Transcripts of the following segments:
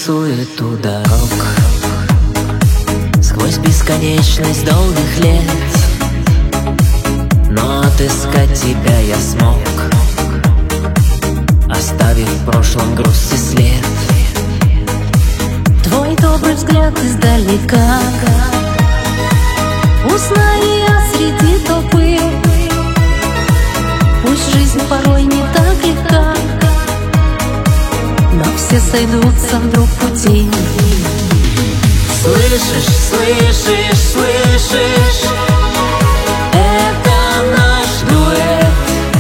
суету дорог, сквозь бесконечность долгих лет. Но отыскать тебя я смог, оставив в прошлом грусть и след. Твой добрый взгляд издалека, узнаю я среди толпы. Пусть жизнь порой не так легка, но все сойдутся вдруг пути. Слышишь, слышишь, слышишь, это наш дуэт.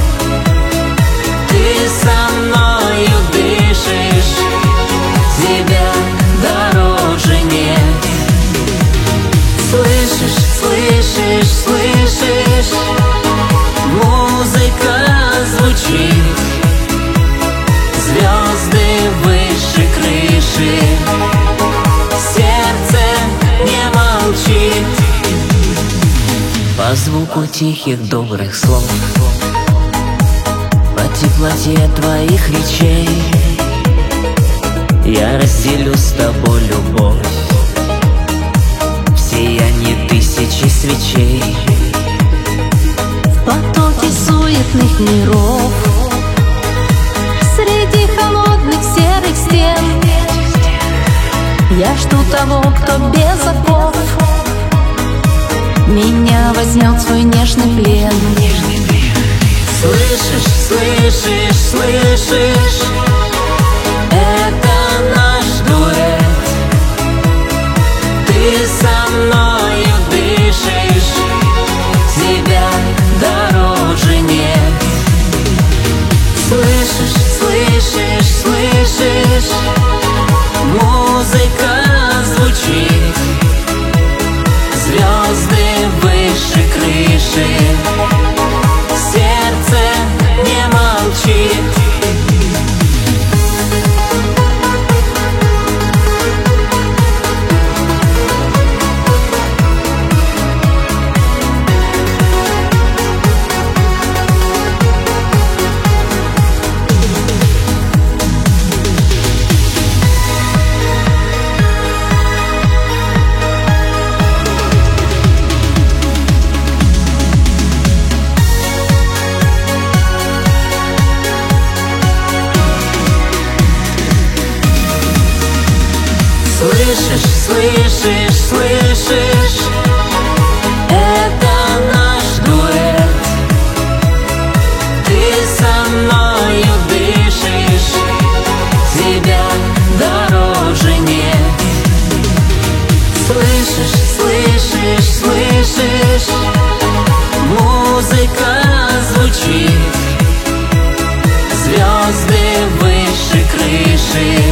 Ты со мною дышишь, тебя дороже нет. Слышишь, слышишь, слышишь, музыка звучит, звезды выше крыши, сердце не молчит. По звуку тихих добрых слов, по теплоте твоих речей я разделю с тобой любовь в сиянии тысячи свечей. В потоке суетных миров, среди холодных серых стен, я жду того, кто без оков меня возьмет в свой нежный плен. Слышишь, слышишь, слышишь, это наш дуэт. Ты со мною дышишь, тебя дороже нет. Слышишь, слышишь, слышишь, музыка звучит, звезды выше крыши, сердце не молчит. Слышишь, слышишь, слышишь, это наш дуэт. Ты со мною дышишь, тебя дороже нет. Слышишь, слышишь, слышишь, музыка звучит, звезды выше крыши,